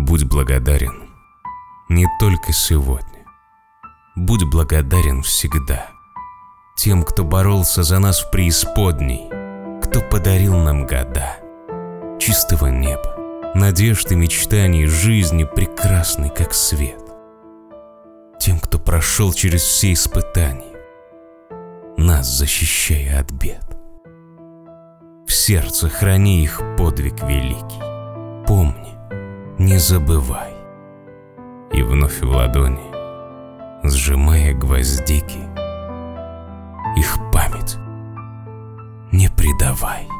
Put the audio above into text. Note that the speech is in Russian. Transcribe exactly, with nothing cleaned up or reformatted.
Будь благодарен не только сегодня, будь благодарен всегда тем, кто боролся за нас в преисподней, кто подарил нам года чистого неба, надежд и мечтаний, жизни прекрасной, как свет. Тем, кто прошел через все испытания, нас защищая от бед. В сердце храни их подвиг великий, помни, не забывай. И вновь в ладони, сжимая гвоздики, их память не предавай.